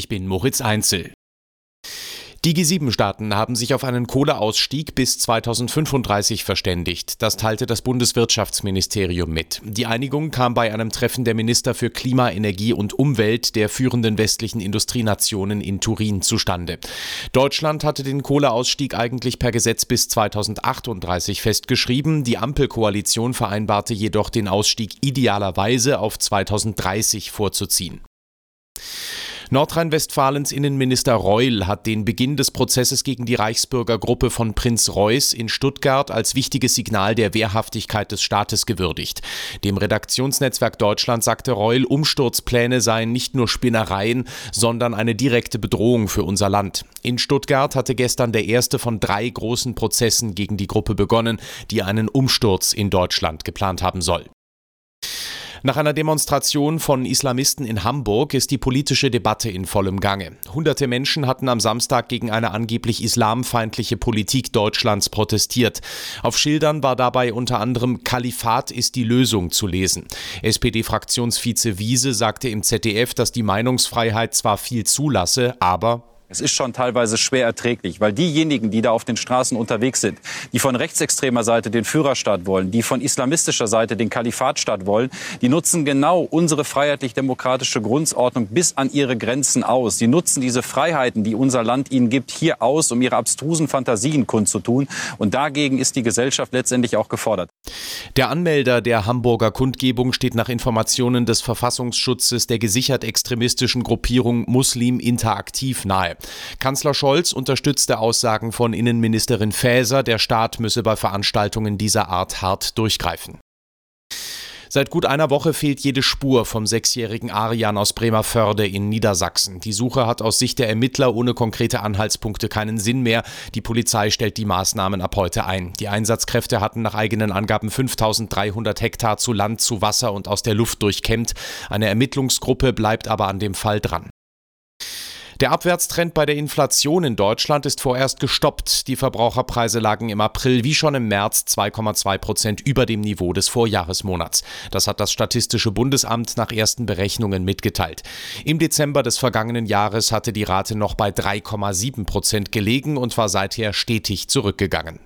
Ich bin Moritz Einzel. Die G7-Staaten haben sich auf einen Kohleausstieg bis 2035 verständigt. Das teilte das Bundeswirtschaftsministerium mit. Die Einigung kam bei einem Treffen der Minister für Klima, Energie und Umwelt der führenden westlichen Industrienationen in Turin zustande. Deutschland hatte den Kohleausstieg eigentlich per Gesetz bis 2038 festgeschrieben. Die Ampelkoalition vereinbarte jedoch, den Ausstieg idealerweise auf 2030 vorzuziehen. Nordrhein-Westfalens Innenminister Reul hat den Beginn des Prozesses gegen die Reichsbürgergruppe von Prinz Reuß in Stuttgart als wichtiges Signal der Wehrhaftigkeit des Staates gewürdigt. Dem Redaktionsnetzwerk Deutschland sagte Reul, Umsturzpläne seien nicht nur Spinnereien, sondern eine direkte Bedrohung für unser Land. In Stuttgart hatte gestern der erste von 3 großen Prozessen gegen die Gruppe begonnen, die einen Umsturz in Deutschland geplant haben soll. Nach einer Demonstration von Islamisten in Hamburg ist die politische Debatte in vollem Gange. Hunderte Menschen hatten am Samstag gegen eine angeblich islamfeindliche Politik Deutschlands protestiert. Auf Schildern war dabei unter anderem „Kalifat ist die Lösung" zu lesen. SPD-Fraktionsvize Wiese sagte im ZDF, dass die Meinungsfreiheit zwar viel zulasse, aber es ist schon teilweise schwer erträglich, weil diejenigen, die da auf den Straßen unterwegs sind, die von rechtsextremer Seite den Führerstaat wollen, die von islamistischer Seite den Kalifatstaat wollen, die nutzen genau unsere freiheitlich-demokratische Grundordnung bis an ihre Grenzen aus. Die nutzen diese Freiheiten, die unser Land ihnen gibt, hier aus, um ihre abstrusen Fantasien kundzutun. Und dagegen ist die Gesellschaft letztendlich auch gefordert. Der Anmelder der Hamburger Kundgebung steht nach Informationen des Verfassungsschutzes der gesichert extremistischen Gruppierung Muslim Interaktiv nahe. Kanzler Scholz unterstützte Aussagen von Innenministerin Faeser, der Staat müsse bei Veranstaltungen dieser Art hart durchgreifen. Seit gut einer Woche fehlt jede Spur vom 6-jährigen Arjan aus Bremervörde in Niedersachsen. Die Suche hat aus Sicht der Ermittler ohne konkrete Anhaltspunkte keinen Sinn mehr. Die Polizei stellt die Maßnahmen ab heute ein. Die Einsatzkräfte hatten nach eigenen Angaben 5.300 Hektar zu Land, zu Wasser und aus der Luft durchkämmt. Eine Ermittlungsgruppe bleibt aber an dem Fall dran. Der Abwärtstrend bei der Inflation in Deutschland ist vorerst gestoppt. Die Verbraucherpreise lagen im April wie schon im März 2,2% über dem Niveau des Vorjahresmonats. Das hat das Statistische Bundesamt nach ersten Berechnungen mitgeteilt. Im Dezember des vergangenen Jahres hatte die Rate noch bei 3,7% gelegen und war seither stetig zurückgegangen.